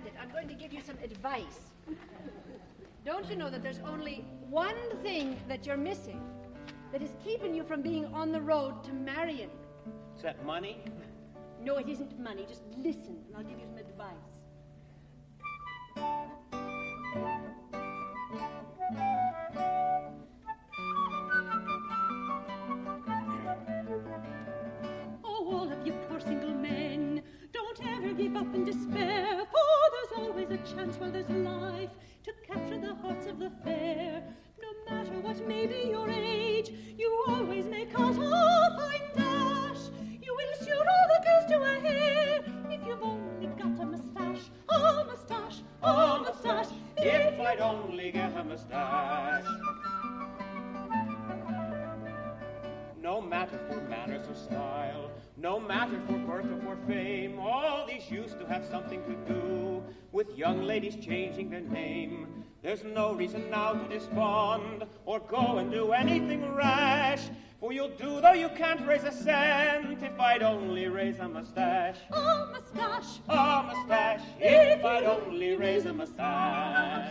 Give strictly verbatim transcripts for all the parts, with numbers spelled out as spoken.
it. I'm going to give you some advice. Don't you know that there's only one thing that you're missing that is keeping you from being on the road to marrying? Is that money? No, it isn't money. Just listen, and I'll give you some advice. Oh, all of you poor single men, don't ever give up in despair, for there's always a chance while there's life to capture the hearts of the fair. No matter what may be your age, you always may cut a fine dash. You will suit all the girls to a hair if you've only got a moustache, a moustache, a moustache. If I'd only get a moustache. No matter for manners or style, no matter for birth or for fame, all these used to have something to do with young ladies changing their name. There's no reason now to despond or go and do anything rash, for you'll do though you can't raise a cent if I'd only raise a mustache. A moustache, a moustache, if I'd only raise a mustache.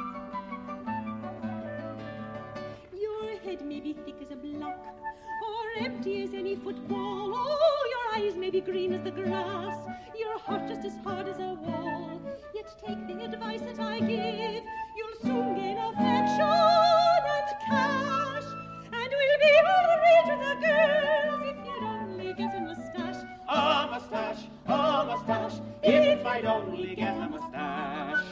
Your head may be thick as a block, or empty as any football. Oh, your eyes may be green as the grass, your heart just as hard as a wall. Yet take the advice that I give, you'll soon gain affection and cash, and will be all the rage with the girls if you'd only get a moustache. A moustache, a moustache, if I'd only get a moustache.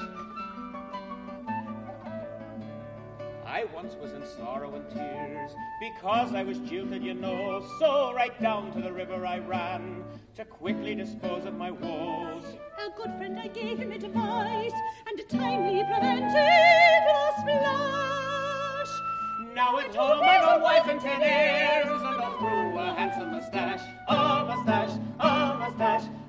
I once was in sorrow and tears because I was jilted, you know, so right down to the river I ran to quickly dispose of my woes. A good friend, I gave him advice, and timely prevented a splash. Now at home I've a wife and ten heirs, and I'll through a handsome moustache, a moustache, a moustache.